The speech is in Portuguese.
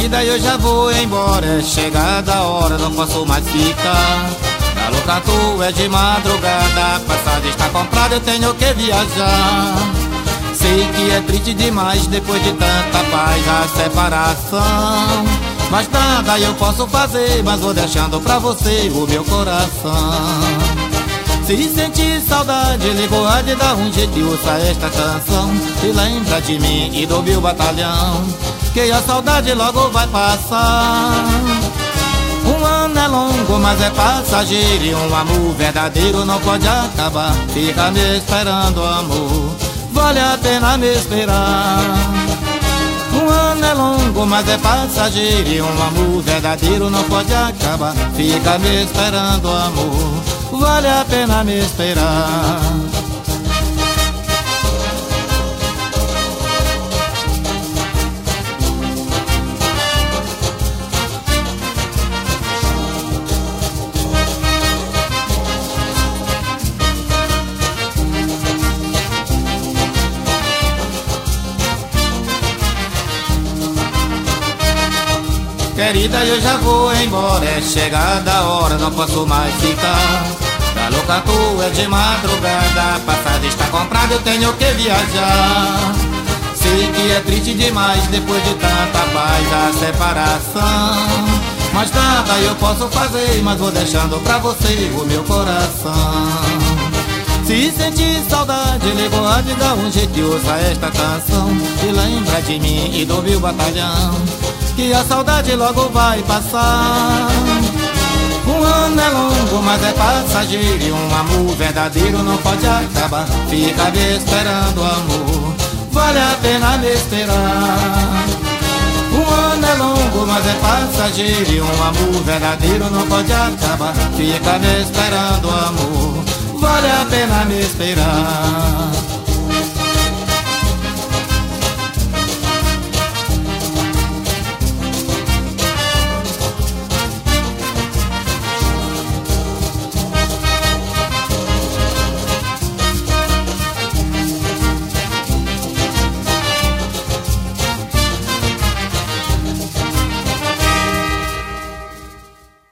Querida, eu já vou embora, é chegada a hora, não posso mais ficar. Tá louca, tu é de madrugada, a passagem está comprada, eu tenho que viajar. Sei que é triste demais depois de tanta paz a separação, mas nada eu posso fazer, mas vou deixando pra você o meu coração. Se sentir saudade, liga o rádio, dá um jeito e ouça esta canção. E lembra de mim e do meu batalhão, que a saudade logo vai passar. Um ano é longo, mas é passageiro, e um amor verdadeiro não pode acabar. Fica me esperando, amor, vale a pena me esperar. Um ano é longo, mas é passageiro, e um amor verdadeiro não pode acabar. Fica me esperando, amor, vale a pena me esperar. Querida, eu já vou embora, é chegada a hora, não posso mais ficar. Tá louca, tu é de madrugada, a passagem está comprada, eu tenho que viajar. Sei que é triste demais depois de tanta paz a separação, mas nada eu posso fazer, mas vou deixando pra você o meu coração. Se sentir saudade, liga o rádio, dá um jeito e ouça esta canção. E lembra de mim e do meu batalhão, que a saudade logo vai passar. Um ano é longo, mas é passageiro, e um amor verdadeiro não pode acabar. Fica me esperando, amor, vale a pena me esperar. Um ano é longo, mas é passageiro, e um amor verdadeiro não pode acabar. Fica me esperando, amor, vale a pena me esperar.